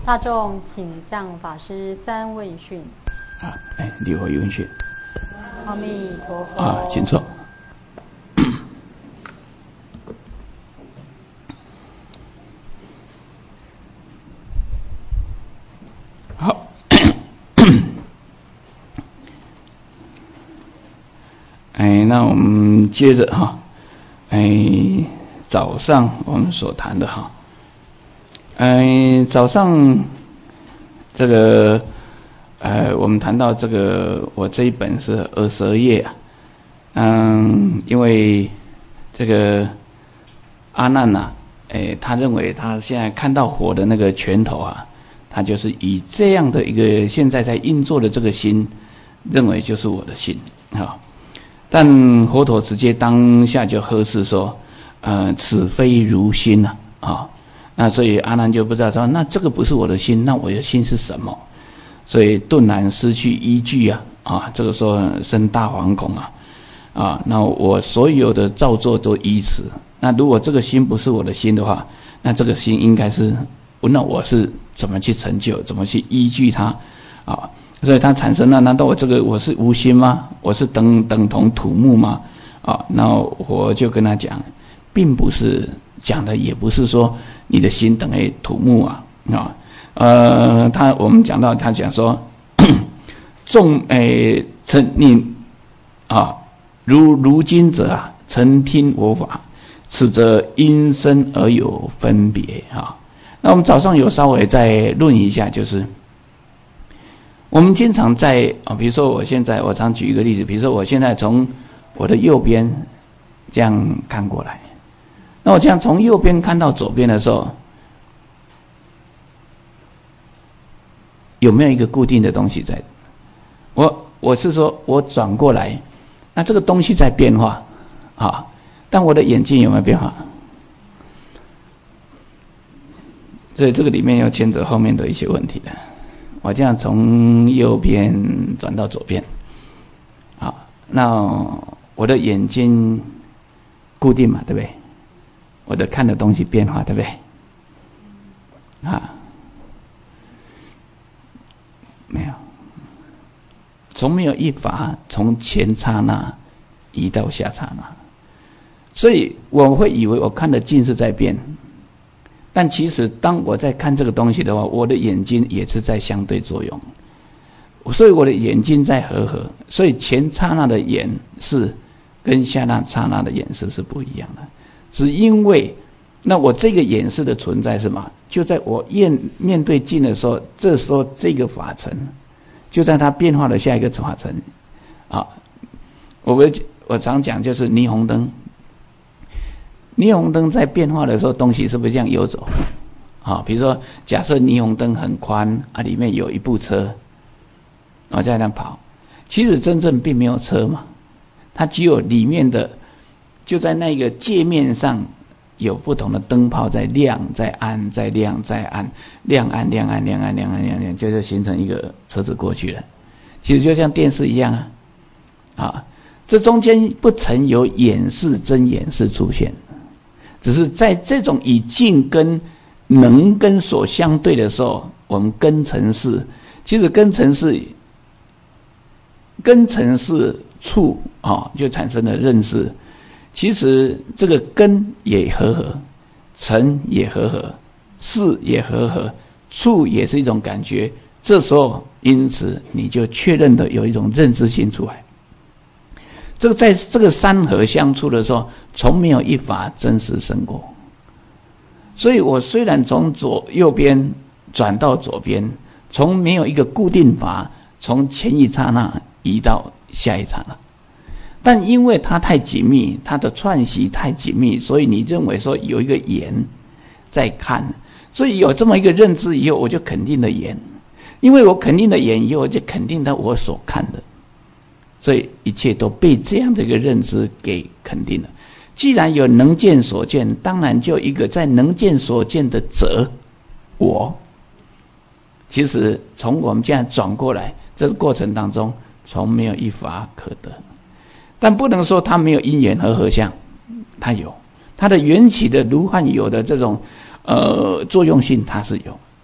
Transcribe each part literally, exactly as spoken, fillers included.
大众请向法师三问讯。 啊，哎，礼佛一问讯。 阿弥陀佛。 啊，请坐。好，哎，那我们接着哈，哎，早上我们所谈的哈，哎，早上这个呃，我们谈到这个，我这一本是二十二页啊，嗯，因为这个阿难呐、啊，哎，他认为他现在看到佛的那个拳头啊。他就是以这样的一个现在在运作的这个心，认为就是我的心啊。但佛陀直接当下就呵斥说：“呃，此非如心呐啊！”那所以阿难就不知道说，那这个不是我的心，那我的心是什么？所以顿然失去依据啊啊！这个时候生大惶恐啊啊！那我所有的造作都依此。那如果这个心不是我的心的话，那这个心应该是。那我是怎么去成就，怎么去依据它啊？所以它产生了，难道我这个我是无心吗？我是等等同土木吗？啊，那我就跟他讲，并不是讲的，也不是说你的心等于土木啊啊呃，他我们讲到他讲说，众诶曾你啊，如如今者啊，曾听我法，此则因身而有分别啊。那我们早上有稍微再论一下，就是我们经常在啊，比如说我现在我常举一个例子，比如说我现在从我的右边这样看过来，那我这样从右边看到左边的时候，有没有一个固定的东西在？我我是说我转过来，那这个东西在变化啊，但我的眼睛有没有变化？所以这个里面要牵扯后面的一些问题的。我这样从右边转到左边，好，那我的眼睛固定嘛，对不对？我的看的东西变化，对不对？啊，没有，从没有一法从前刹那移到下刹那，所以我会以为我看的境是在变。但其实当我在看这个东西的话，我的眼睛也是在相对作用，所以我的眼睛在和合，所以前刹那的眼视跟下那刹那的眼视是不一样的，只因为那我这个眼视的存在是什么？就在我面面对镜的时候，这时候这个法尘就在它变化的下一个法尘啊，我们我常讲就是霓虹灯。霓虹灯在变化的时候，东西是不是这样游走？啊，比如说，假设霓虹灯很宽啊，里面有一部车，我在那跑，其实真正并没有车嘛，它只有里面的，就在那个界面上有不同的灯泡在亮、在暗、在亮、在暗、亮暗、亮暗、亮暗、亮暗、亮暗，就是形成一个车子过去了。其实就像电视一样啊，啊，这中间不曾有眼视真眼视出现。只是在这种以境跟能跟所相对的时候，我们根尘是，其实根尘是根尘是触啊，就产生了认识。其实这个根也和合，尘也和合，识也和合，触也是一种感觉。这时候，因此你就确认的有一种认知性出来。这个在这个三合相处的时候，从没有一法真实生过。所以我虽然从左右边转到左边，从没有一个固定法，从前一刹那移到下一刹那，但因为它太紧密，它的串习太紧密，所以你认为说有一个眼在看，所以有这么一个认知以后，我就肯定了眼，因为我肯定了眼以后，我就肯定了我所看的。所以一切都被这样的一个认知给肯定了。既然有能见所见，当然就一个在能见所见的者我。其实从我们这样转过来，这个过程当中，从没有一法可得。但不能说它没有因缘和合相，它有它的缘起的如幻有的这种呃作用性，它是有。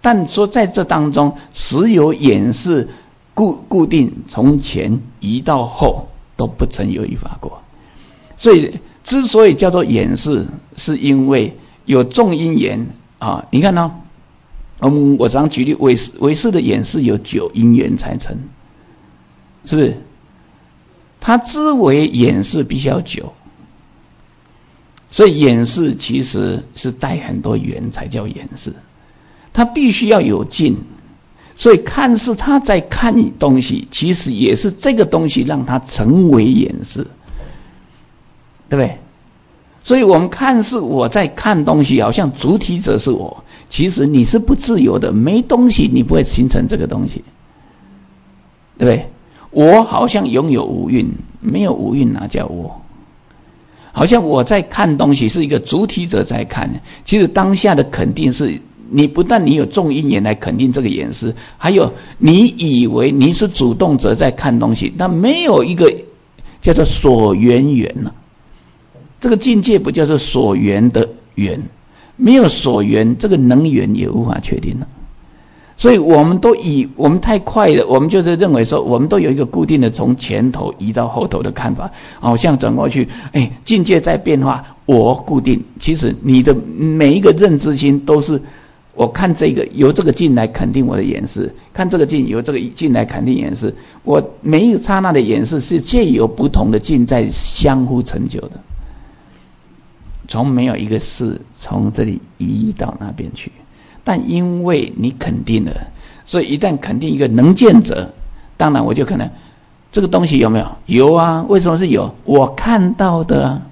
但说在这当中，时有眼是固固定从前移到后，都不曾有一法过。所以之所以叫做眼识，是因为有众因缘啊。你看呢、哦，嗯，我常举例，唯识唯识的眼识有九因缘才成，是不是？它之为眼识必须要九，所以眼识其实是带很多缘才叫眼识，它必须要有境。所以看似他在看东西，其实也是这个东西让它成为眼识，对不对？所以我们看似我在看东西，好像主体者是我，其实你是不自由的，没东西你不会形成这个东西，对不对？我好像拥有五蕴，没有五蕴哪叫我？好像我在看东西是一个主体者在看，其实当下的肯定是你不但你有众因缘来肯定这个眼识，还有你以为你是主动者在看东西，但没有一个叫做所缘缘了。这个境界不叫做所缘的缘，没有所缘，这个能缘也无法确定了。所以我们都以我们太快了，我们就是认为说，我们都有一个固定的从前头移到后头的看法，好像转过去，哎，境界在变化，我固定。其实你的每一个认知心都是，我看这个由这个境来肯定我的眼识，看这个境由这个境来肯定眼识，我每一个刹那的眼识是借由不同的境在相互成就的，从没有一个是从这里移到那边去。但因为你肯定了，所以一旦肯定一个能见者，当然我就可能这个东西有没有？有啊，为什么是有？我看到的啊，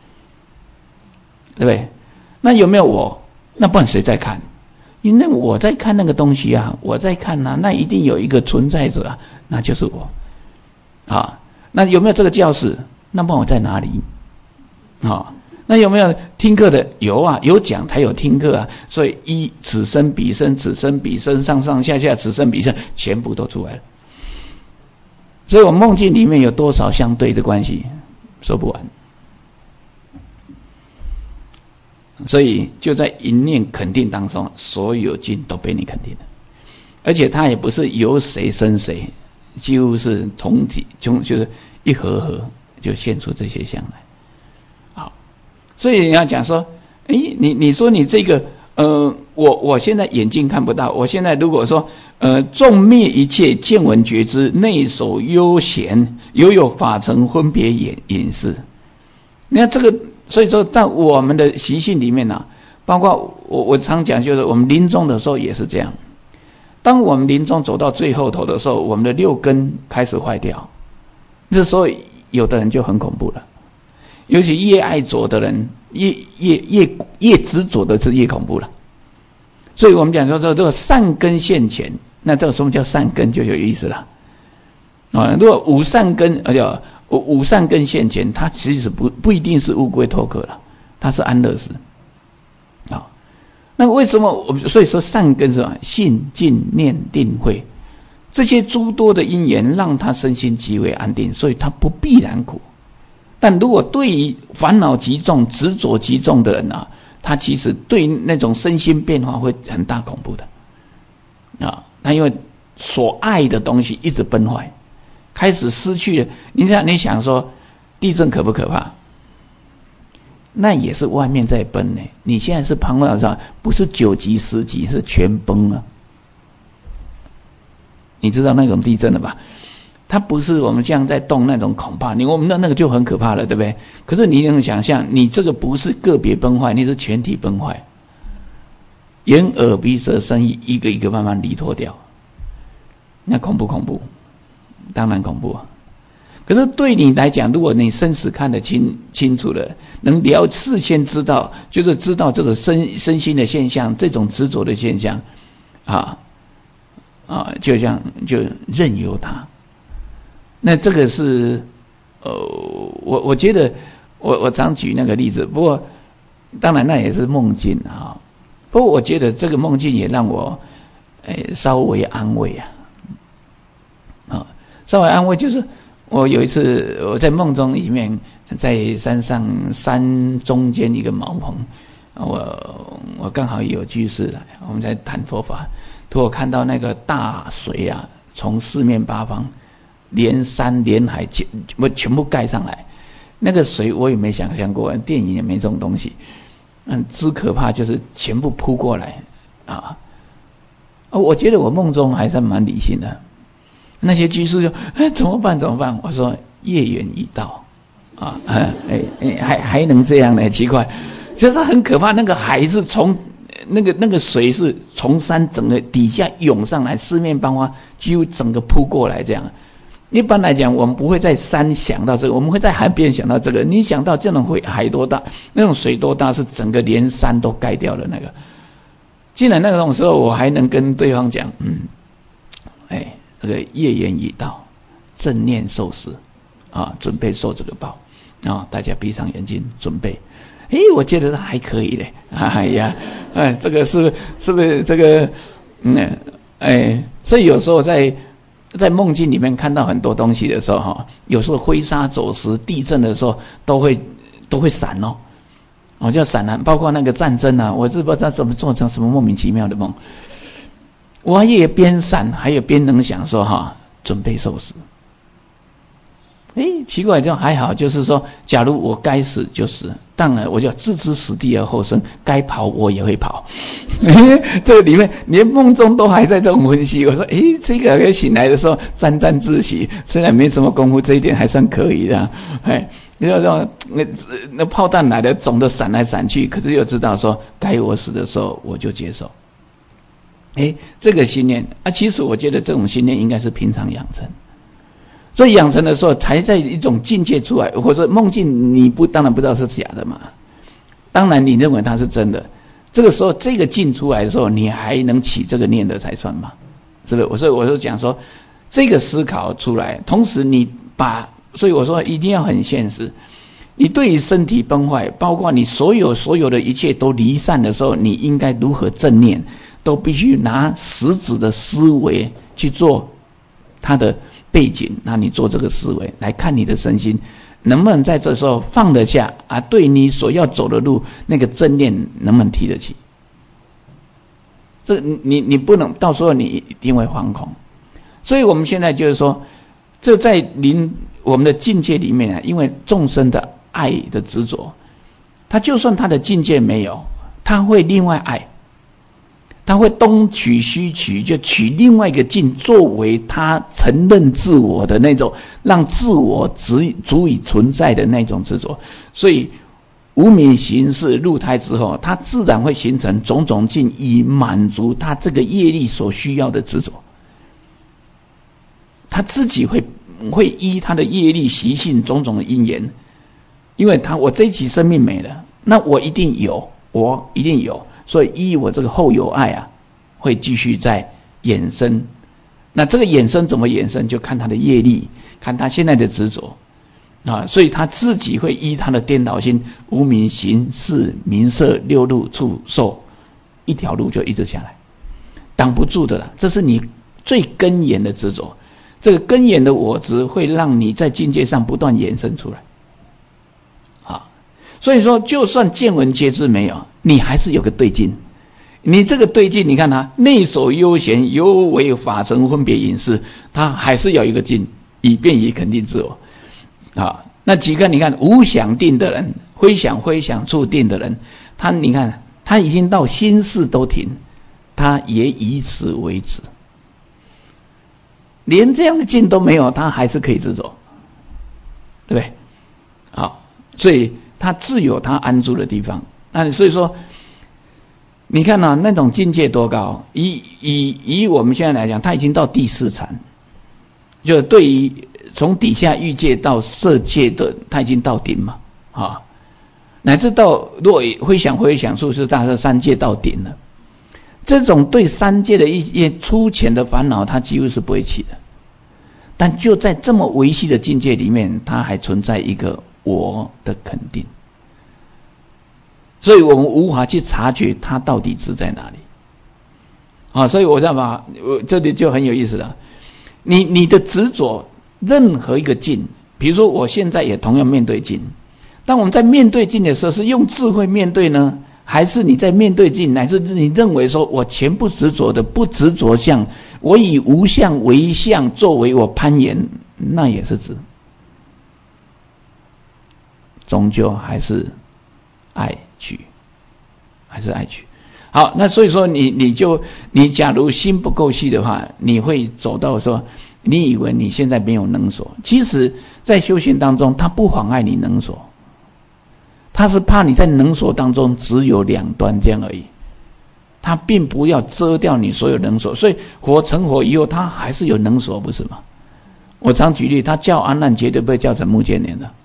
对不对？那有没有我？那不然谁在看？因为我在看那个东西啊，我在看啊，那一定有一个存在者啊，那就是我啊。那有没有这个教室？那不然我在哪里啊？那有没有听课的？有啊，有讲才有听课啊。所以一此生彼生，此生彼生，上上下下，此生彼生，全部都出来了。所以我梦境里面有多少相对的关系，说不完。所以就在一念肯定当中，所有境都被你肯定了，而且它也不是由谁生谁，几乎是同体，就就是一合合就现出这些相来。好，所以你要讲说，哎，你你说你这个，呃，我我现在眼睛看不到，我现在如果说，呃，纵灭一切见闻觉知，内守悠闲，犹有法尘分别眼隐识。你看这个。所以说在我们的习性里面啊，包括我我常讲，就是我们临终的时候也是这样。当我们临终走到最后头的时候，我们的六根开始坏掉，这时候有的人就很恐怖了。尤其越爱着的人，越越越越执着的是越恐怖了。所以我们讲说这个善根现前，那这个什么叫善根就有意思了啊。如果无善根，而且五善根现前，它其实不不一定是乌龟脱壳了，它是安乐死。好，那为什么我所以说善根是吧？信、静、念、定、慧，这些诸多的因缘，让他身心极为安定，所以他不必然苦。但如果对于烦恼极重、执着极重的人啊，他其实对那种身心变化会很大恐怖的啊。他因为所爱的东西一直崩坏。开始失去了，你想你想说地震可不可怕？那也是外面在崩呢。你现在是旁观上，不是九级十级，是全崩了。你知道那种地震了吧？它不是我们这样在动那种恐怕，你我们的那个就很可怕了，对不对？可是你能想象，你这个不是个别崩坏，你是全体崩坏，眼耳鼻舌身意一个一个慢慢离脱掉，那恐不恐怖？当然恐怖啊！可是对你来讲，如果你生死看得清清楚了，能了事先知道，就是知道这个身身心的现象，这种执着的现象，啊啊，就像就任由它。那这个是呃，我我觉得我我常举那个例子，不过当然那也是梦境啊。不过我觉得这个梦境也让我诶稍微安慰啊。啊，稍微安慰就是我有一次我在梦中里面在山上山中间一个茅棚我我刚好有居士来，我们在谈佛法，突然看到那个大水啊，从四面八方连山连海全我全部盖上来，那个水我也没想象过，电影也没这种东西。嗯，之可怕就是全部扑过来啊！我觉得我梦中还是蛮理性的。那些居士就哎怎么办怎么办？我说业缘已到啊，哎哎还还能这样呢？奇怪，就是很可怕。那个海是从那个那个水是从山整个底下涌上来，四面八方几乎整个扑过来这样。一般来讲，我们不会在山想到这个，我们会在海边想到这个。你想到这种会海多大，那种水多大，是整个连山都盖掉了那个。既然那种时候我还能跟对方讲，嗯，哎，这个业缘已到，正念受持啊，准备受这个报啊，大家闭上眼睛准备。哎，我觉得还可以嘞，哎呀，哎，这个是是不是这个嗯哎，所以有时候在。在梦境里面看到很多东西的时候哈，有时候飞沙走石、地震的时候都会都会闪哦，哦叫闪啊，包括那个战争啊，我是不知道怎么做成什么莫名其妙的梦。我也边闪，还有边能想说哈，准备受死。哎，奇怪，就还好，就是说，假如我该死就死，当然我就置之死地而后生，该跑我也会跑。这个里面连梦中都还在这种分析。我说，哎，这个醒来的时候沾沾自喜，虽然没什么功夫，这一点还算可以的。哎，你说说那那炮弹来的，总的闪来闪去，可是又知道说，该我死的时候我就接受。哎，这个信念啊，其实我觉得这种信念应该是平常养成。所以养成的时候，才在一种境界出来，或者梦境，你不当然不知道是假的嘛，当然你认为它是真的。这个时候，这个境出来的时候，你还能起这个念的才算嘛，是不是？我所以我就讲说，这个思考出来，同时你把，所以我说一定要很现实。你对于身体崩坏，包括你所有所有的一切都离散的时候，你应该如何正念，都必须拿实质的思维去做它的背景，那你做这个思维来看你的身心能不能在这时候放得下啊？对你所要走的路，那个正念能不能提得起？这你你不能，到时候你一定会惶恐。所以我们现在就是说，这在临我们的境界里面啊，因为众生的爱的执着，他就算他的境界没有，他会另外爱。他会东取西取，就取另外一个境作为他承认自我的那种，让自我足足以存在的那种执着。所以无明行识入胎之后，他自然会形成种种境，以满足他这个业力所需要的执着。他自己会会依他的业力习性种种的因缘，因为他我这一期生命没了，那我一定有，我一定有。所以依我这个后有爱啊，会继续在衍生。那这个衍生怎么衍生，就看他的业力，看他现在的执着啊。所以他自己会依他的颠倒心，无明行识名色六路触受，一条路就一直下来，挡不住的啦。这是你最根源的执着，这个根源的我执会让你在境界上不断衍生出来。啊，所以说，就算见闻皆知没有，你还是有个对境。你这个对境，你看他内守悠闲，犹为法尘分别隐士，他还是有一个境，以便于肯定自我。啊，那几个你看无想定的人，非想非想处定的人，他你看他已经到心事都停，他也以此为止，连这样的境都没有，他还是可以执着，对不对？好，所以他自有他安住的地方。那所以说，你看啊，那种境界多高？以以以我们现在来讲，他已经到第四禅，就对于从底下欲界到色界的，他已经到顶嘛，啊，乃至到如果会想会想处，是大概三界到顶了。这种对三界的一些粗浅的烦恼，他几乎是不会起的。但就在这么微细的境界里面，它还存在一个我的肯定。所以我们无法去察觉它到底是在哪里啊！所以我这样把我这里就很有意思了。你你的执着任何一个境，比如说我现在也同样面对境，当我们在面对境的时候，是用智慧面对呢， 还是你在面对境，乃至你认为说我前不执着的不执着相，我以无相为相作为我攀岩，那也是执，终究还是爱取，还是爱取。好，那所以说你你就你假如心不够细的话，你会走到说你以为你现在没有能所，其实在修行当中它不妨碍你能所，它是怕你在能所当中只有两端这样而已，它并不要遮掉你所有能所。所以佛成佛以后他还是有能所，不是吗？我常举例，他叫阿难绝对不会叫成目犍连的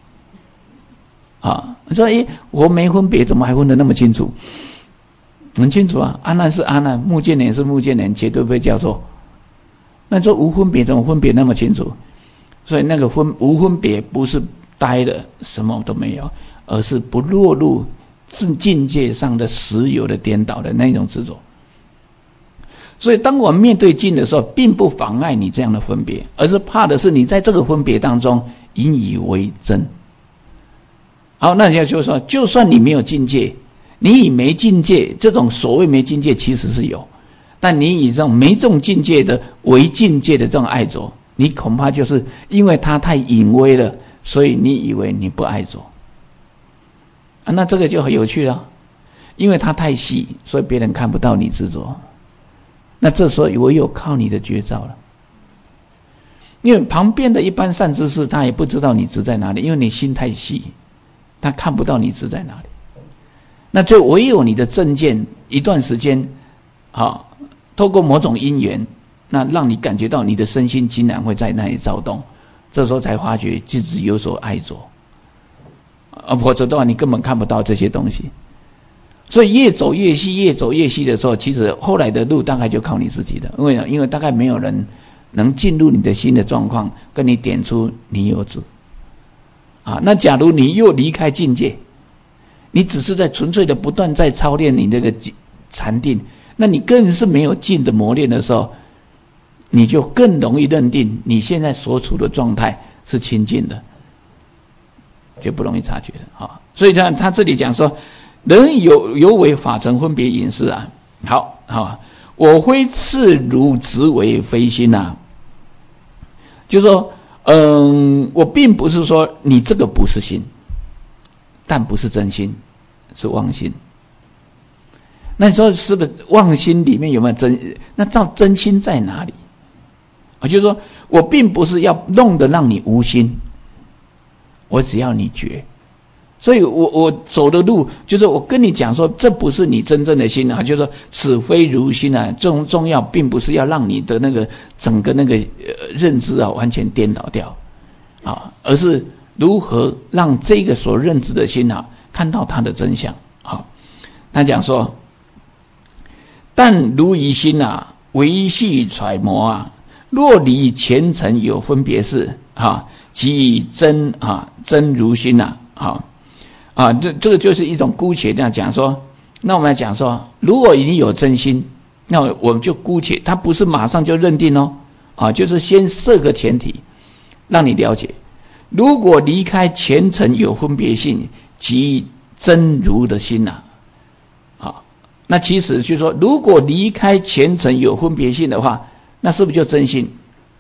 啊。你说诶，我没分别怎么还分得那么清楚？很清楚啊，阿难是阿难，目犍连是目犍连，绝对不会叫错。那说无分别怎么分别那么清楚？所以那个分无分别不是呆的什么都没有，而是不落入境界上的实有的颠倒的那种执着。所以当我们面对境的时候，并不妨碍你这样的分别，而是怕的是你在这个分别当中引以为真。好，那也就是说，就算你没有境界，你以没境界，这种所谓没境界其实是有，但你以这种没这种境界的为境界的这种爱着，你恐怕就是因为它太隐微了，所以你以为你不爱着啊，那这个就很有趣了，因为它太细，所以别人看不到你执着。那这时候唯有靠你的觉照了，因为旁边的一般善知识他也不知道你执在哪里，因为你心太细，他看不到你执在哪里。那就唯有你的正见一段时间啊，透过某种因缘，那让你感觉到你的身心竟然会在那里躁动，这时候才发觉自己有所爱着啊，否则的话你根本看不到这些东西。所以越走越细，越走越细的时候，其实后来的路大概就靠你自己的，因为因为大概没有人能进入你的心的状况，跟你点出你有执啊。那假如你又离开境界，你只是在纯粹的不断在操练你这个禅定，那你更是没有静的磨练的时候，你就更容易认定你现在所处的状态是清净的，就不容易察觉了啊。所以他他这里讲说，人有有为法成分别隐士啊。好，好，我非次如执为非心啊，就是说，嗯，我并不是说你这个不是心。但不是真心，是妄心。那你说是不是妄心里面有没有真？那照真心在哪里？啊，就是说我并不是要弄得让你无心，我只要你觉。所以我我走的路，就是我跟你讲说，这不是你真正的心啊，就是说此非如心啊。重重要并不是要让你的那个整个那个呃认知啊完全颠倒掉啊，而是如何让这个所认知的心啊看到它的真相。好，他讲说，但如疑心啊，维系揣摩啊，若离前尘有分别事啊，即真啊真如心啊，好啊，这这个就是一种姑且这样讲说。那我们来讲说，如果你有真心，那我们就姑且，他不是马上就认定哦，啊，就是先设个前提，让你了解。如果离开前尘有分别性，即真如的心呐、啊，好，那其实就是说，如果离开前尘有分别性的话，那是不是就真心？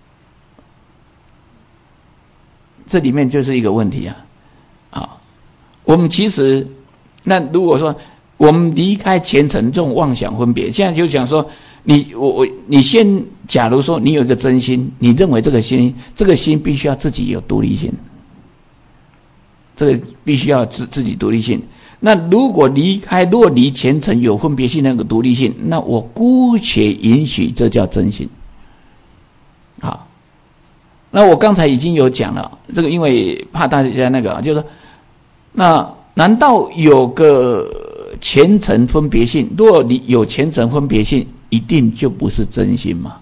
这里面就是一个问题啊，啊，我们其实，那如果说我们离开前尘这种妄想分别，现在就讲说，你我我你先，假如说你有一个真心，你认为这个心，这个心必须要自己有独立性，这个必须要自自己独立性。那如果离开，若离前尘有分别性那个独立性，那我姑且允许这叫真心。好，那我刚才已经有讲了，这个因为怕大家那个，就是说，那难道有个前尘分别性？若你有前尘分别性，一定就不是真心吗？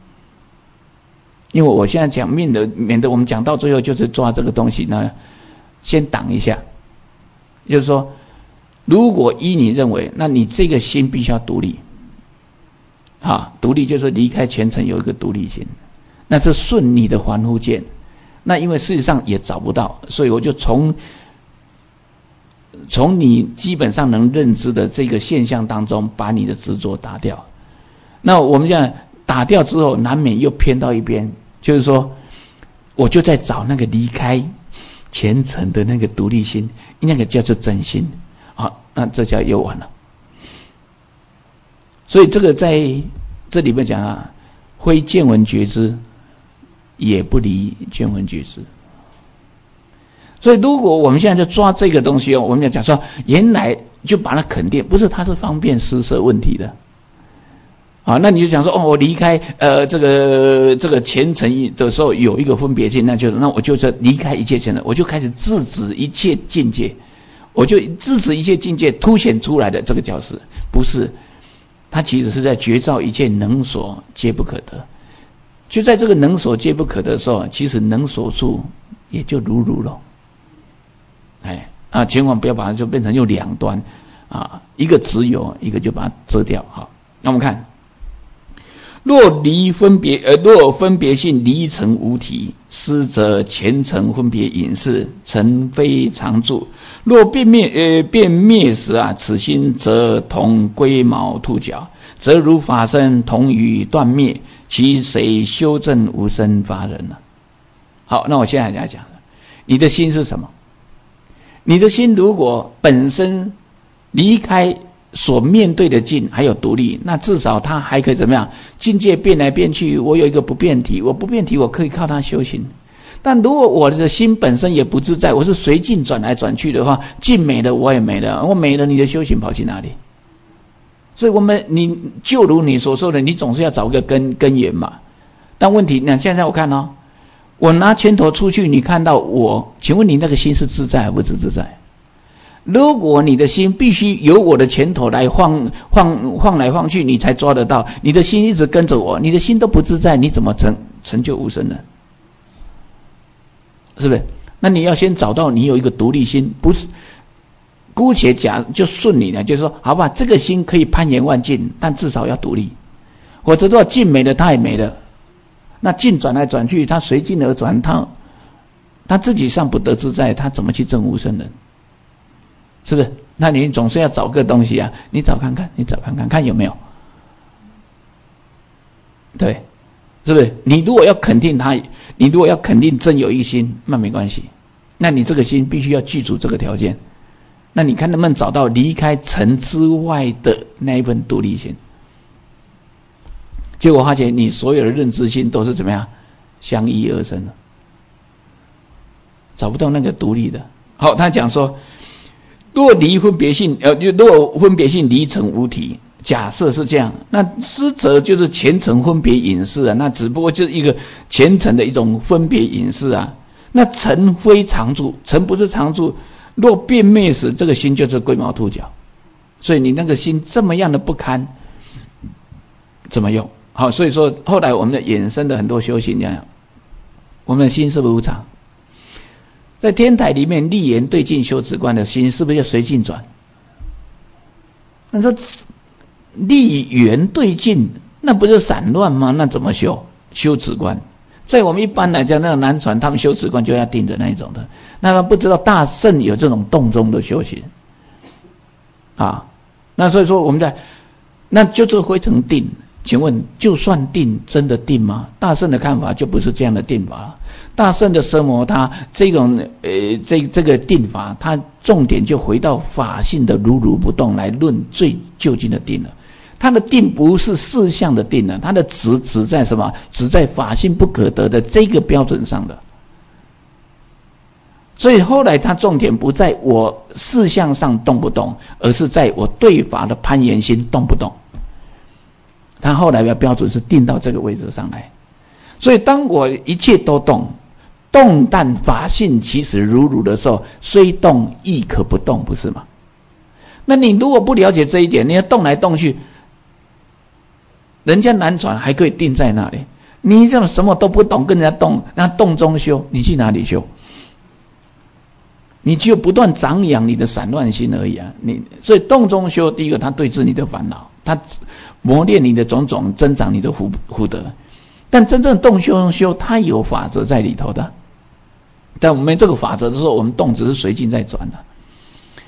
因为我现在讲命的，免得我们讲到最后就是抓这个东西呢，先挡一下。就是说，如果依你认为，那你这个心必须要独立，啊，独立就是离开前尘有一个独立性，那是顺你的凡夫见。那因为事实上也找不到，所以我就从从你基本上能认知的这个现象当中，把你的执着打掉。那我们讲打掉之后，难免又偏到一边，就是说，我就在找那个离开前尘的那个独立心，那个叫做真心啊，那这叫又完了。所以这个在这里面讲啊，非见闻觉知，也不离见闻觉知。所以如果我们现在就抓这个东西哦，我们要讲说，原来就把它肯定，不是它是方便施舍问题的。啊，那你就讲说，哦，我离开呃这个这个前尘的时候有一个分别境，那就那我就是离开一切前尘，我就开始制止一切境界，我就制止一切境界凸显出来的这个教示，不是，它其实是在觉照一切能所皆不可得。就在这个能所皆不可得的时候，其实能所处也就如如了。哎啊，千万不要把它就变成用两端啊，一个只有，一个就把它遮掉。好，那我们看。若离分别，呃，若分别性离成无体，失则前尘分别隐士，尘非常住。若变灭，呃，变灭时啊，此心则同龟毛兔角，则如法身同于断灭，其谁修正无生法忍呢？好，那我现在来讲，你的心是什么？你的心如果本身离开所面对的境还有独立，那至少它还可以怎么样？境界变来变去，我有一个不变体，我不变体，我可以靠它修行。但如果我的心本身也不自在，我是随境转来转去的话，境没了我也没了，我没了，你的修行跑去哪里？所以我们你就如你所说的，你总是要找个根根源嘛。但问题，那现在我看哦，我拿拳头出去，你看到我，请问你那个心是自在还不是自在？如果你的心必须由我的拳头来晃晃晃来晃去，你才抓得到，你的心一直跟着我，你的心都不自在，你怎么成成就无生呢？是不是？那你要先找到你有一个独立心，不是姑且假就顺你了，就是说，好吧，这个心可以攀岩万境，但至少要独立，否则的话，境没了，它也没了。那境转来转去，它随境而转，它他自己尚不得自在，他怎么去证无生人？是不是？那你总是要找个东西啊，你找看看，你找看看看有没有？对，是不是？你如果要肯定他，你如果要肯定真有一心，那没关系，那你这个心必须要记住这个条件。那你看能不能找到离开尘之外的那一份独立心？结果发现你所有的认知性都是怎么样相依而生的，找不到那个独立的。好，他讲说，若离分别性，呃，若分别性离成无体，假设是这样，那失则就是前尘分别隐士啊，那只不过就是一个前尘的一种分别隐士啊。那尘非常住，尘不是常住，若变灭时，这个心就是龟毛兔角。所以你那个心这么样的不堪，怎么用？好，所以说后来我们的衍生的很多修行这样，我们的心是不是无常？在天台里面立言对境修止观的心是不是要随境转？那说立言对境，那不是散乱吗？那怎么修修止观？在我们一般来讲，那个南传他们修止观就要定的那一种的，那么不知道大圣有这种动中的修行啊。那所以说我们在那就是会成定。请问就算定真的定吗？大圣的看法就不是这样的定法了。大圣的奢摩他这种呃这这个定法，它重点就回到法性的如如不动来论最究竟的定了。它的定不是事项的定了，它的值只在什么？只在法性不可得的这个标准上的。所以后来他重点不在我事项上动不动，而是在我对法的攀岩心动不动。他后来的标准是定到这个位置上来。所以当我一切都动，动但法性其实如如的时候，虽动亦可不动，不是吗？那你如果不了解这一点，你要动来动去，人家南传还可以定在那里，你这种什么都不懂跟人家动，那动中修，你去哪里修？你只有不断长养你的散乱心而已啊！你所以动中修，第一个他对治你的烦恼，他磨练你的种种，增长你的福福德。但真正动修修，它有法则在里头的。但我们这个法则的时候，我们动只是随境在转的。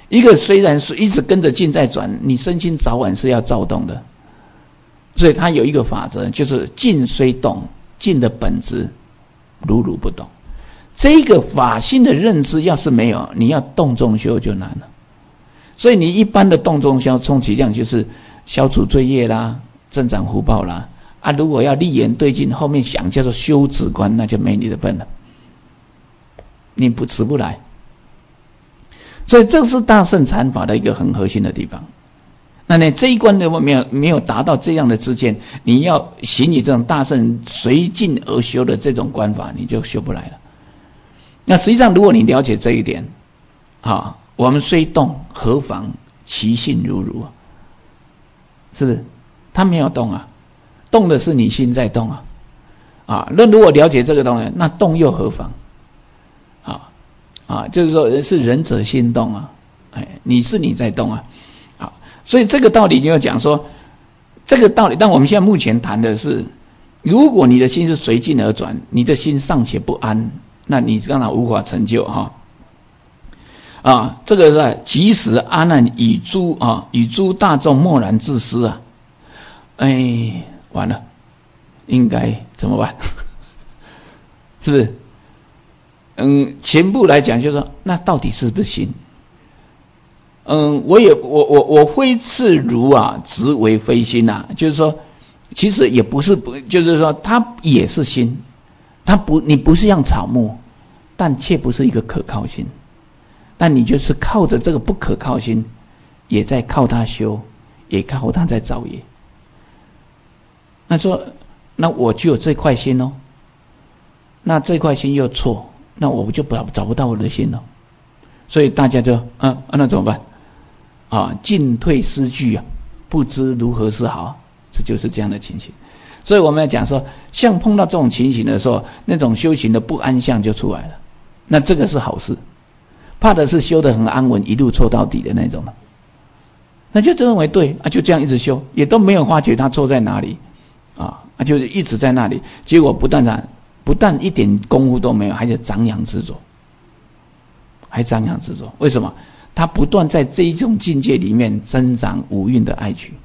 一个虽然是一直跟着境在转，你身心早晚是要躁动的。所以它有一个法则，就是境虽动，境的本质如如不动。这个法性的认知要是没有，你要动中修就难了。所以你一般的动中修，充其量就是消除罪业啦，增长福报啦。啊，如果要立言对境，后面想叫做修止观，那就没你的份了，你不持不来。所以这是大乘禅法的一个很核心的地方。那你这一关如果没有没有达到这样的知见，你要行以这种大乘随境而修的这种观法，你就修不来了。那实际上，如果你了解这一点，啊，我们虽动，何妨其性如如啊？是不是？他没有动啊，动的是你心在动啊。啊，那如果了解这个东西，那动又何妨？啊啊，就是说是仁者心动啊，哎，你是你在动啊。啊，所以这个道理就要讲说，这个道理，但我们现在目前谈的是，如果你的心是随境而转，你的心尚且不安，那你当然无法成就哈。啊，这个是即使阿难以诸啊以诸大众默然自失啊，哎，完了，应该怎么办？是不是？嗯，前部来讲就是说，那到底是不是心？嗯，我也我我我非次如啊，直为非心呐、啊，就是说，其实也不是不，就是说，它也是心，它不，你不是像草木，但却不是一个可靠心，但你就是靠着这个不可靠心，也在靠它修，也靠它在造业。那说，那我就有这块心哦，那这块心又错，那我就找找不到我的心了，所以大家就啊，那怎么办？啊，进退失据啊，不知如何是好，这就是这样的情形。所以我们要讲说，像碰到这种情形的时候，那种修行的不安相就出来了。那这个是好事，怕的是修得很安稳，一路错到底的那种了。那就认为对啊，就这样一直修，也都没有发觉他错在哪里啊，啊就是一直在那里，结果不但然不但一点功夫都没有，还是张扬执着，还张扬执着。为什么？他不断在这一种境界里面增长五蕴的爱取，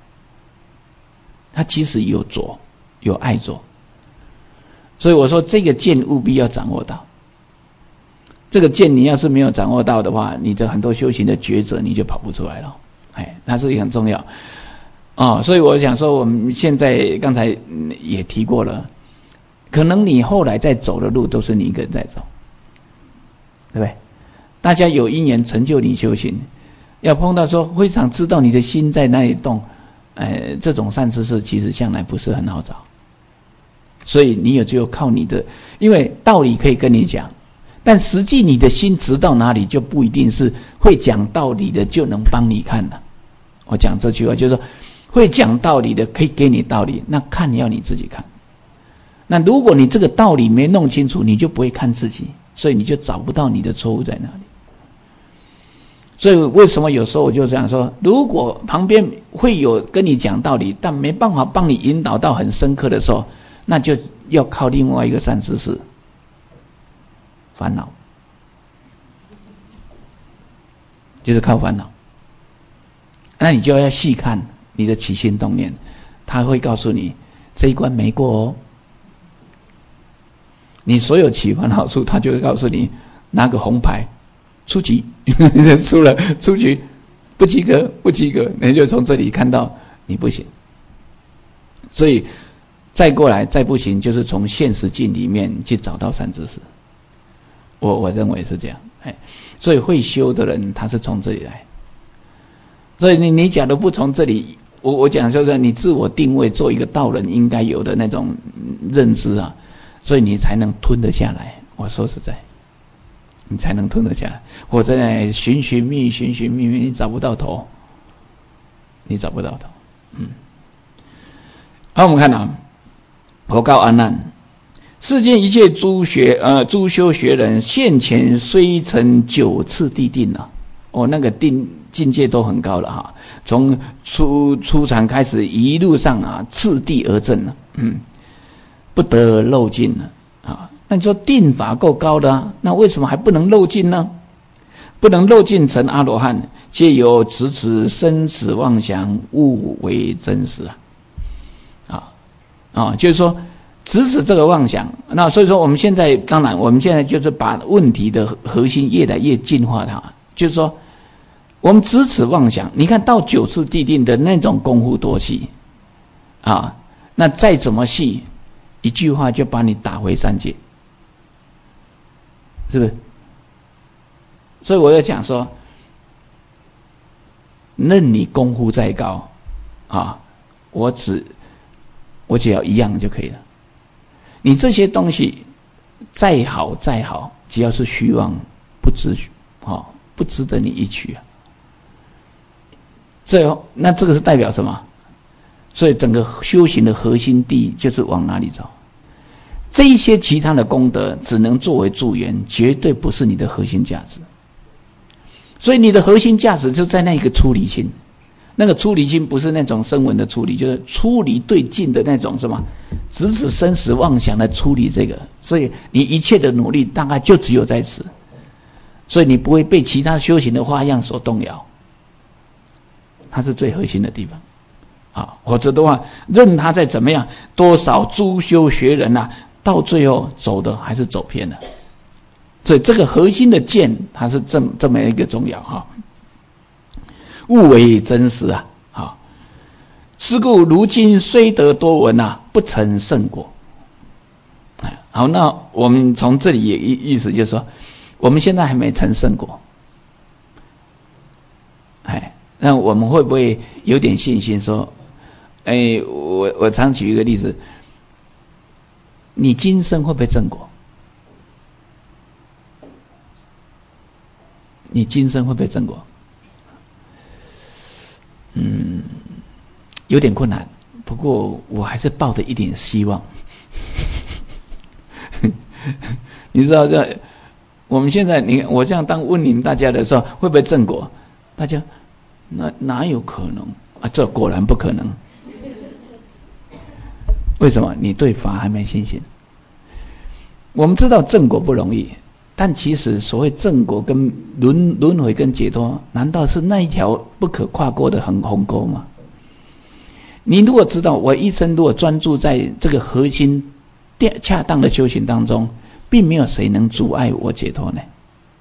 他其实有着有爱着，所以我说这个剑务必要掌握到。这个剑你要是没有掌握到的话，你的很多修行的抉择你就跑不出来了。哎，它是很重要哦。所以我想说，我们现在刚才也提过了，可能你后来在走的路都是你一个人在走，对不对？大家有因缘成就你修行，要碰到说非常知道你的心在那里动，呃，这种善知识其实向来不是很好找，所以你也只有靠你的，因为道理可以跟你讲，但实际你的心直到哪里就不一定是会讲道理的就能帮你看了。我讲这句话就是说，会讲道理的可以给你道理，那看要你自己看。那如果你这个道理没弄清楚，你就不会看自己，所以你就找不到你的错误在哪里。所以为什么有时候我就这样说，如果旁边会有跟你讲道理，但没办法帮你引导到很深刻的时候，那就要靠另外一个善知识，烦恼，就是靠烦恼。那你就要细看你的起心动念，他会告诉你这一关没过哦。你所有起烦恼处，他就会告诉你拿个红牌出局，输了出局，不及格不及格，你就从这里看到你不行。所以再过来再不行，就是从现实境里面去找到善知识。我我认为是这样，哎，所以会修的人他是从这里来。所以你你假如不从这里，我我讲就是你自我定位做一个道人应该有的那种认知啊，所以你才能吞得下来。我说实在，你才能吞得下来。我在那寻寻觅寻寻觅觅，你找不到头，你找不到头。嗯，好，我们看啊，佛告阿难：世间一切诸学呃诸修学人，现前虽成九次地定啊。哦，那个定境界都很高了哈，从初初禅开始，一路上啊，次第而正了，嗯，不得漏尽了啊。那你说定法够高的啊，那为什么还不能漏尽呢？ 不能漏尽成阿罗汉，皆由执持生死妄想，误为真实啊！啊啊，就是说执持这个妄想，那所以说我们现在当然我们现在就是把问题的核心越来越进化它，就是说我们执持妄想，你看到九次地定的那种功夫多细啊，那再怎么细，一句话就把你打回三界，是不是？所以我要讲说，任你功夫再高啊，我只我只要一样就可以了。你这些东西再好再好，只要是虚妄，不值啊，不值得你一取啊。最后，那这个是代表什么？所以整个修行的核心地就是往哪里走？这一些其他的功德只能作为助缘，绝对不是你的核心价值。所以你的核心价值就在那一个出离心，那个出离心不是那种声闻的出离，就是出离对境的那种什么，直指生死妄想的出离这个。所以你一切的努力大概就只有在此，所以你不会被其他修行的花样所动摇，它是最核心的地方。啊，否则的话，任他再怎么样，多少诸修学人啊，到最后走的还是走偏了。所以这个核心的见，它是这么这么一个重要哈。勿为真实啊，好。是故如今虽得多闻啊，不成圣果。好，那我们从这里也意意思就是说，我们现在还没成圣果。哎，那我们会不会有点信心说？哎，我我常举一个例子，你今生会不会正果？你今生会不会正果？嗯，有点困难，不过我还是抱着一点希望。你知道这，我们现在你我这样当问你们大家的时候，会不会正果？大家那哪有可能啊？这果然不可能。为什么？你对法还没信心。我们知道正果不容易，但其实所谓正果跟轮轮回跟解脱，难道是那一条不可跨过的横鸿沟吗？你如果知道，我一生如果专注在这个核心恰当的修行当中，并没有谁能阻碍我解脱呢。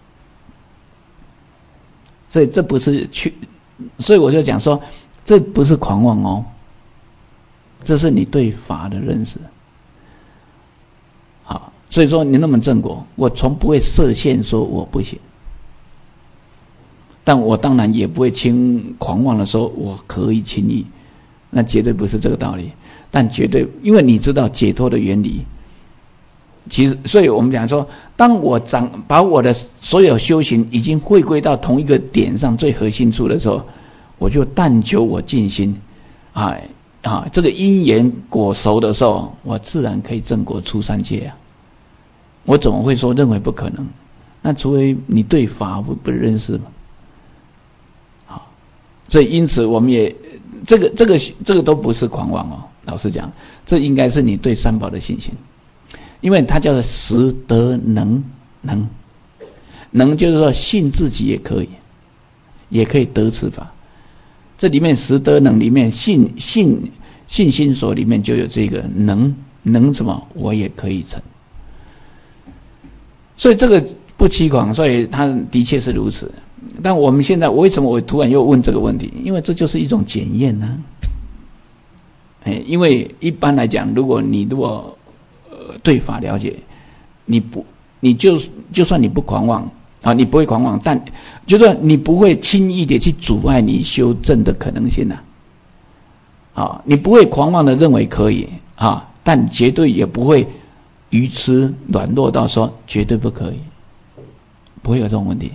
所以这不是去，所以我就讲说，这不是狂妄哦。这是你对法的认识，好，所以说你那么正果，我从不会设限说我不行，但我当然也不会轻狂妄的说我可以轻易，那绝对不是这个道理，但绝对因为你知道解脱的原理，其实，所以我们讲说，当我长把我的所有修行已经回归到同一个点上最核心处的时候，我就但求我尽心，哎。啊，这个因缘果熟的时候，我自然可以正果出三界啊！我怎么会说认为不可能？那除非你对法不不认识嘛。好，所以因此我们也这个这个这个都不是狂妄哦。老实讲，这应该是你对三宝的信心，因为它叫做实得能能能，就是说信自己也可以，也可以得此法。这里面实得能里面信信信心所里面就有这个能能什么我也可以成，所以这个不欺狂，所以它的确是如此。但我们现在为什么我突然又问这个问题？因为这就是一种检验呢、啊。哎，因为一般来讲，如果你如果呃对法了解，你不你就就算你不狂妄。啊，你不会狂妄，但就是你不会轻易的去阻碍你修正的可能性啊。啊，你不会狂妄的认为可以啊，但绝对也不会愚痴软弱到说绝对不可以，不会有这种问题。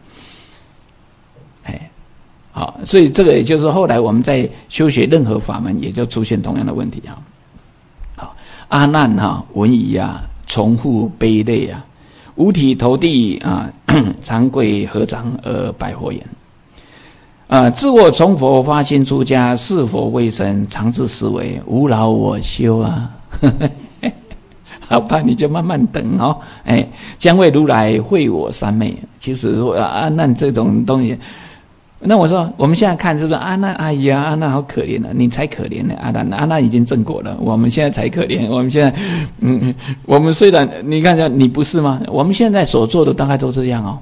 哎，好，所以这个也就是后来我们在修学任何法门，也就出现同样的问题啊。好，阿难哈、啊，闻已啊，重复悲泪啊。五体投地啊，长跪合掌而白佛言：啊，自我从佛发心出家，是否为神常自思维，无劳我修啊？ 好吧，你就慢慢等哦。哎，将为如来会我三昧。其实阿难这种东西，那我说我们现在看是不是阿难？哎呀，阿难好可怜啊！你才可怜呢，阿难，阿难已经证果了，我们现在才可怜。我们现在，嗯，我们虽然你看一下，你不是吗？我们现在所做的大概都这样哦，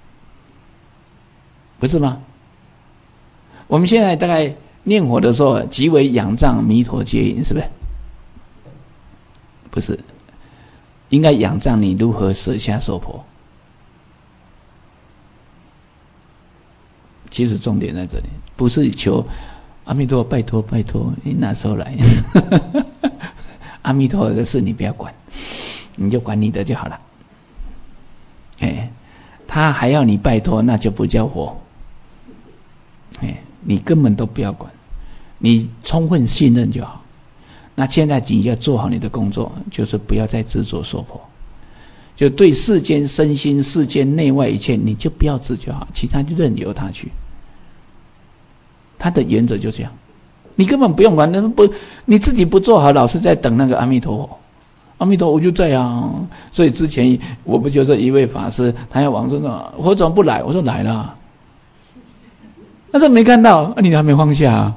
不是吗？我们现在大概念佛的时候，即为仰仗弥陀接引，是不是？不是，应该仰仗你如何舍下娑婆。其实重点在这里，不是求阿弥陀拜托拜托，你哪时候来？阿弥陀的事你不要管，你就管你的就好了。哎，他还要你拜托，那就不叫佛。哎，你根本都不要管，你充分信任就好。那现在你要做好你的工作，就是不要再执着娑婆，就对世间身心、世间内外一切，你就不要执就好，其他就任由他去。他的原则就这样，你根本不用管，那不你自己不做好，老是在等那个阿弥陀佛。阿弥陀佛就这样，所以之前我不就说一位法师，他要往生了，我怎么不来？我说来了，但是没看到，你还没放下啊。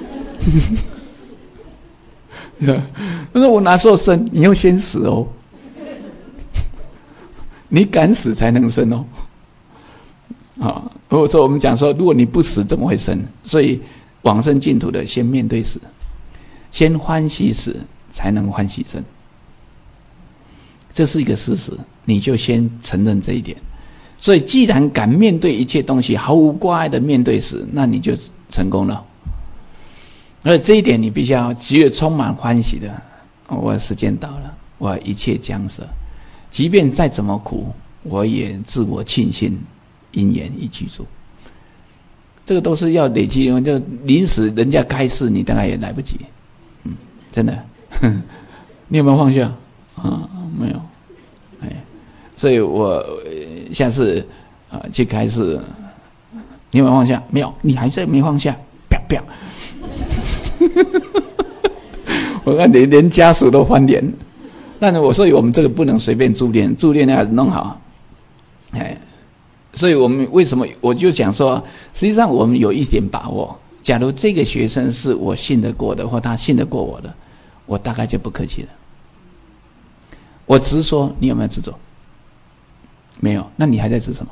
他说我哪时候生？你要先死哦，你敢死才能生哦。啊，或者说我们讲说，如果你不死，怎么会生？所以往生净土的，先面对死，先欢喜死，才能欢喜生。这是一个事实，你就先承认这一点。所以，既然敢面对一切东西，毫无挂碍的面对死，那你就成功了。而这一点你必须要只有充满欢喜的。我时间到了，我一切将舍，即便再怎么苦，我也自我庆幸，因缘已具足。这个都是要累积，就临时人家开示，你大概也来不及。嗯，真的，你有没有放下？啊，没有。哎，所以我下次啊去开示，你有没有放下？没有，你还是没放下，啪啪。我看连连家属都翻脸，但是我所以我们这个不能随便助念，助念要弄好。哎，所以我们为什么我就讲说，实际上我们有一点把握。假如这个学生是我信得过的，或他信得过我的，我大概就不客气了。我直说，你有没有执着？没有，那你还在执什么？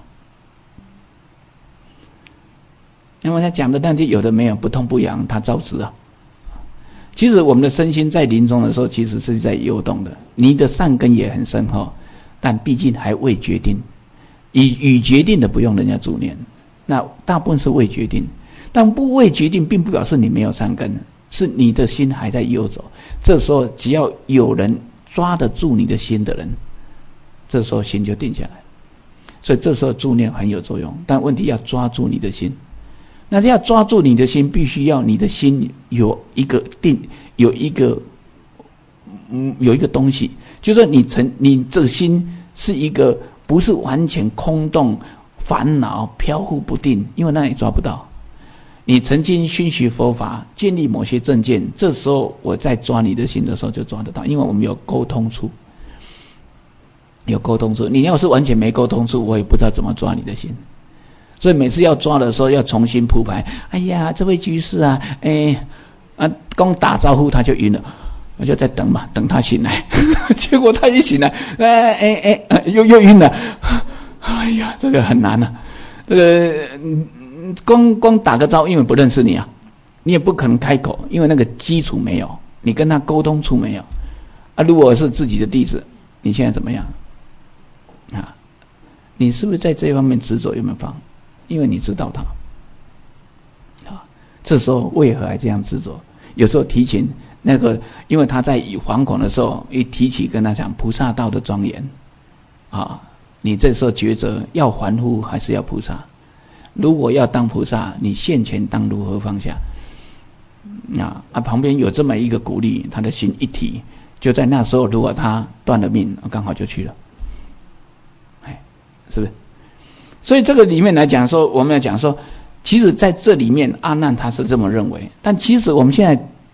因为他讲的那些有的没有，不痛不痒，他照执啊。其实我们的身心在临终的时候，其实是在游动的。你的善根也很深厚，但毕竟还未决定。已已决定的不用人家助念，那大部分是未决定。但不未决定，并不表示你没有善根，是你的心还在游走。这时候只要有人抓得住你的心的人，这时候心就定下来。所以这时候助念很有作用，但问题要抓住你的心。那要抓住你的心，必须要你的心有一个定，有一个嗯，有一个东西，就是说你成你这个心是一个不是完全空洞、烦恼、飘忽不定，因为那你抓不到。你曾经熏习佛法，建立某些正见，这时候我在抓你的心的时候就抓得到，因为我们有沟通处，有沟通处。你要是完全没沟通处，我也不知道怎么抓你的心。所以每次要抓的时候要重新铺排。哎呀，这位居士啊，哎啊，刚打招呼他就晕了，我就在等嘛，等他醒来。结果他一醒来，哎哎哎，又又晕了。哎呀，这个很难啊。这个光光打个招呼，因为不认识你啊，你也不可能开口，因为那个基础没有，你跟他沟通处没有。啊，如果是自己的弟子，你现在怎么样？啊，你是不是在这方面执着有没有放？因为你知道他，啊，这时候为何还这样执着？有时候提醒那个，因为他在惶恐的时候，一提起跟他讲菩萨道的庄严，啊，你这时候抉择要还乎还是要菩萨？如果要当菩萨，你现前当如何放下？啊啊，旁边有这么一个鼓励，他的心一提，就在那时候，如果他断了命，刚好就去了，哎，是不是？所以这个里面来讲说，我们要讲说，其实在这里面阿难他是这么认为，但其实我们现在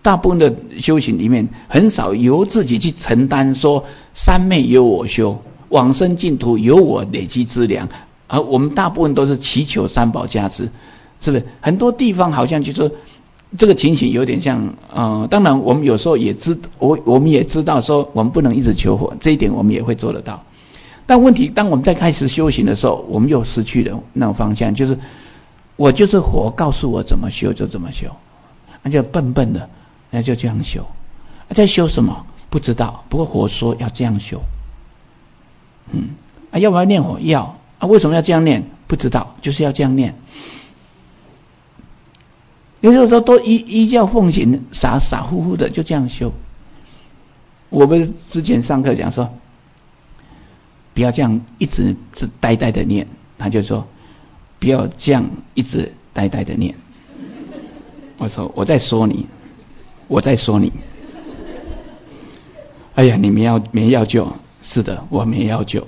大部分的修行里面很少由自己去承担说三昧由我修，往生净土由我累积资粮，而我们大部分都是祈求三宝加持，是不是？很多地方好像就说这个情形有点像，呃，当然我们有时候也知我我们也知道说我们不能一直求佛，这一点我们也会做得到。但问题当我们在开始修行的时候，我们又失去了那种方向，就是我就是佛告诉我怎么修就怎么修，那就笨笨的。那就这样修，在修什么不知道，不过佛说要这样修。嗯，啊，要不要念佛？要啊，为什么要这样念？不知道，就是要这样念。有的时候都依依教奉行，傻傻乎乎的就这样修。我们之前上课讲说，不要这样一直是呆呆的念，他就说不要这样一直呆呆的念。我说我在说你。我在说你，哎呀，你没要没要救，是的，我没要救。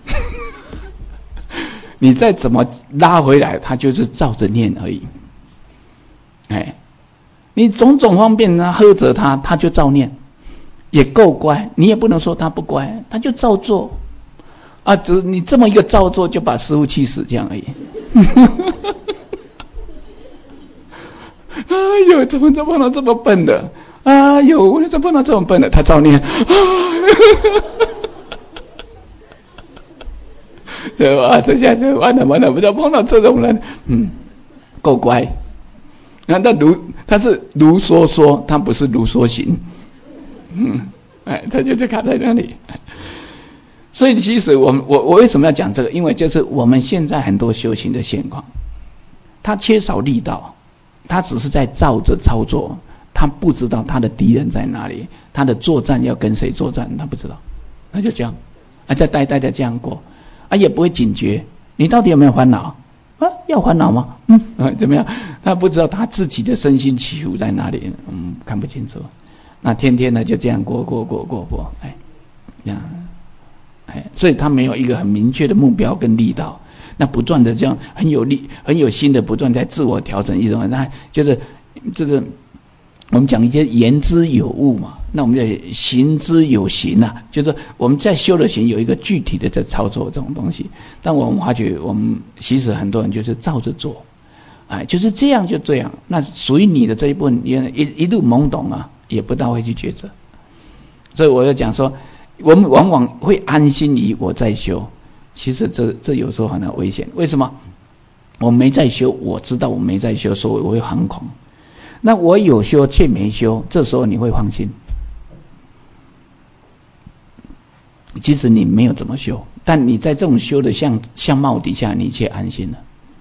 你再怎么拉回来，他就是照着念而已。哎，你种种方便呢，呵责他，他就照念，也够乖。你也不能说他不乖，他就照做。啊，只你这么一个照做，就把师父气死这样而已。哎呦，怎么怎么碰到这么笨的？哎呦，我怎么碰到这么笨的？他照念，对吧？这下就完了完了，不要碰到这种人，嗯，够乖。那他如他是如说说，他不是如说行，嗯，哎，他就是卡在那里。所以其实我们我我为什么要讲这个？因为就是我们现在很多修行的现况，他缺少力道。他只是在照着操作，他不知道他的敌人在哪里，他的作战要跟谁作战，他不知道，那就这样，啊，再呆呆的这样过，啊，也不会警觉，你到底有没有烦恼？啊，要烦恼吗？嗯，啊，怎么样？他不知道他自己的身心起伏在哪里，嗯，看不清楚，那天天的就这样过过过过过，哎，这样，哎，所以他没有一个很明确的目标跟力道。那不断的这样很有力、很有心的不断在自我调整一种，那就是就是我们讲一些言之有物嘛，那我们叫行之有行啊，就是我们在修的行有一个具体的在操作这种东西。但我们发觉我们其实很多人就是照着做，哎，就是这样就这样。那属于你的这一部分，也一一路懵懂啊，也不大会去抉择。所以我要讲说，我们往往会安心于我在修。其实这这有时候很危险，为什么？我没在修，我知道我没在修，所以我会惶恐。那我有修却没修，这时候你会放心。其实你没有怎么修，但你在这种修的相相貌底下，你却安心了。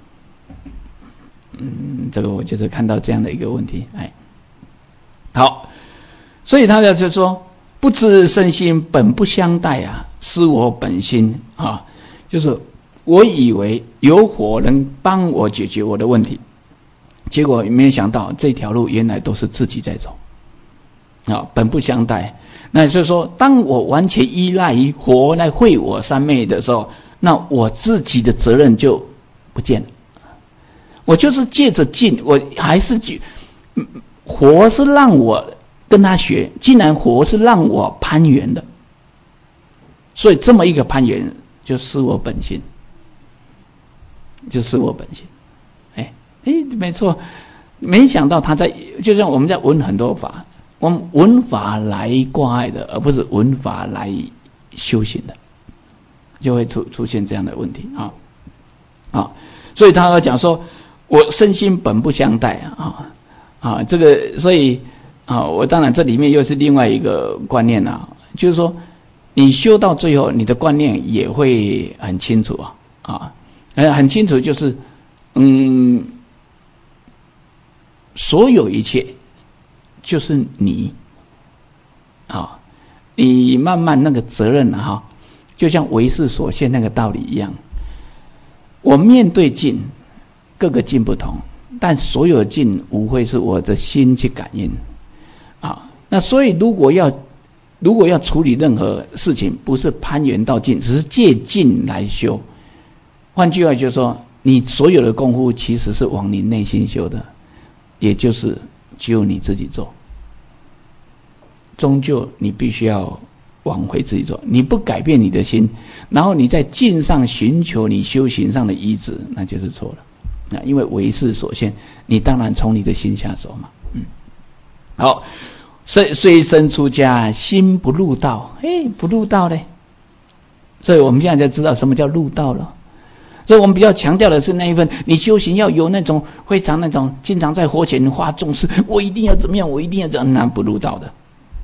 嗯，这个我就是看到这样的一个问题，哎，好，所以他就说，不知身心本不相待啊，失我本心啊。就是我以为有火能帮我解决我的问题，结果没有想到这条路原来都是自己在走啊，本不相待。那就是说，当我完全依赖于火来会我三昧的时候，那我自己的责任就不见了。我就是借着进，我还是火是让我跟他学，既然火是让我攀缘的，所以这么一个攀缘。就是我本心，就是我本心，哎哎，没错，没想到他在，就像我们在闻很多法，我们闻法来挂碍的，而不是闻法来修行的，就会出出现这样的问题啊啊！所以他要讲说，我身心本不相待啊啊，这个所以啊，我当然这里面又是另外一个观念啊，就是说。你修到最后，你的观念也会很清楚啊啊，很清楚，就是嗯，所有一切就是你啊，你慢慢那个责任啊，哈，就像唯识所现那个道理一样。我面对境，各个境不同，但所有境无非是我的心去感应啊。那所以如果要如果要处理任何事情，不是攀缘到境，只是借境来修。换句话就是说，你所有的功夫其实是往你内心修的，也就是只有你自己做。 终究你必须要往回自己做。你不改变你的心，然后你在境上寻求你修行上的依止，那就是错了。啊，因为为事所限，你当然从你的心下手嘛。嗯，好，虽虽身出家，心不入道。哎，不入道嘞，所以我们现在就知道什么叫入道了。所以我们比较强调的是那一份，你修行要有那种非常那种经常在佛前花重视，我一定要怎么样，我一定要怎样，那不入道的。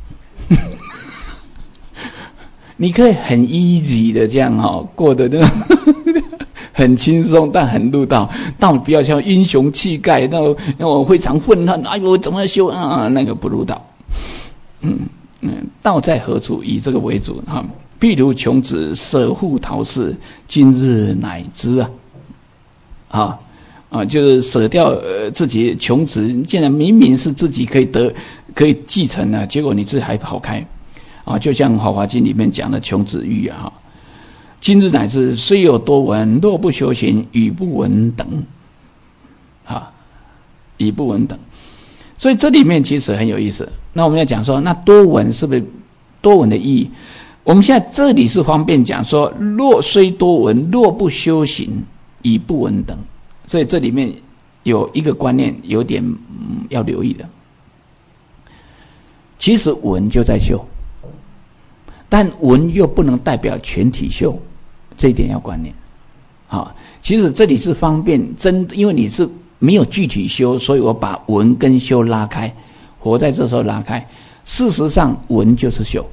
你可以很 easy 的这样哦，过得那很轻松，但很入道。但不要像英雄气概，那那我非常愤恨，哎呦，怎么修啊？那个不入道。嗯嗯，道在何处？以这个为主哈。譬如穷子舍父逃世，今日乃知啊。啊啊，就是舍掉呃自己穷子，竟然明明是自己可以得可以继承啊，结果你自己还跑开啊！就像《华华经》里面讲的穷子喻啊，今日乃知，虽有多闻，若不修行，语不闻等。啊，语不闻等。所以这里面其实很有意思。那我们要讲说，那多闻是不是多闻的意义？我们现在这里是方便讲说，若虽多闻，若不修行，语不闻等。所以这里面有一个观念，有点、嗯、要留意的。其实闻就在修，但闻又不能代表全体修，这一点要观念。好，其实这里是方便真，因为你是没有具体修，所以我把闻跟修拉开，活在这时候拉开。事实上，闻就是修，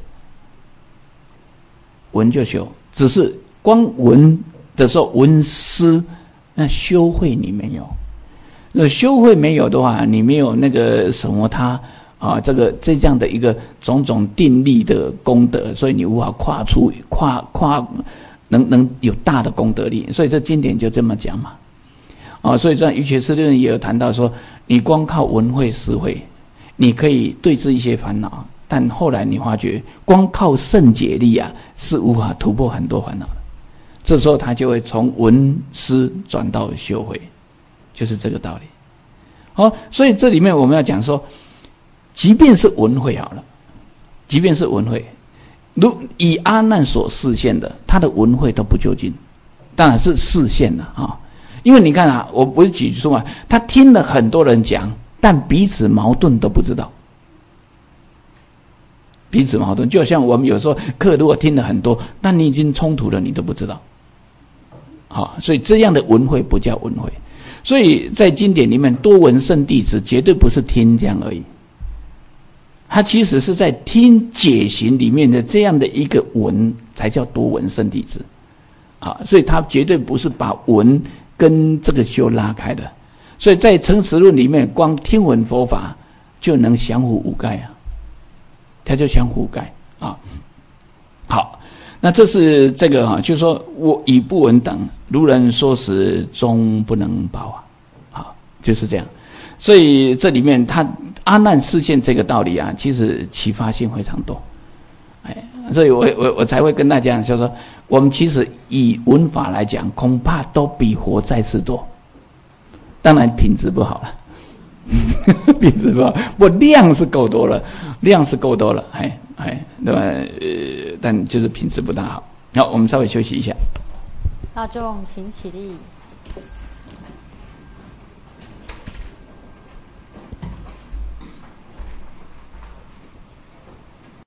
闻就修，只是光闻的时候，闻思。那修慧你没有，那修慧没有的话，你没有那个什么他啊，这个这样的一个种种定力的功德，所以你无法跨出跨跨能能有大的功德力。所以这经典就这么讲嘛。啊，所以在瑜伽师论也有谈到说，你光靠闻慧思慧，你可以对治一些烦恼，但后来你发觉，光靠圣解力啊，是无法突破很多烦恼的。这时候他就会从闻思转到修慧，就是这个道理。好，所以这里面我们要讲说，即便是闻慧好了，即便是闻慧，如以阿难所示现的，他的闻慧都不究竟，当然是示现了啊。因为你看啊，我不是举出嘛，他听了很多人讲，但彼此矛盾都不知道。彼此矛盾，就像我们有时候课如果听了很多，但你已经冲突了，你都不知道。好，所以这样的闻慧不叫闻慧。所以在经典里面，多闻圣弟子绝对不是听这样而已，他其实是在听解行里面的这样的一个闻，才叫多闻圣弟子。啊，所以他绝对不是把闻跟这个修拉开的。所以在诚实论里面，光听闻佛法就能降伏五盖啊，他就降伏五盖啊。好。那这是这个啊，就是说我以不闻等，如人说时，终不能保啊，好，就是这样。所以这里面他阿难示现这个道理啊，其实启发性非常多，哎，所以我我我才会跟大家讲，就是说我们其实以闻法来讲，恐怕都比活在世多，当然品质不好了。品质不好，不量是够多了，量是够多了，哎哎，对吧？呃，但就是品质不大好。好，我们稍微休息一下。 大众请起立。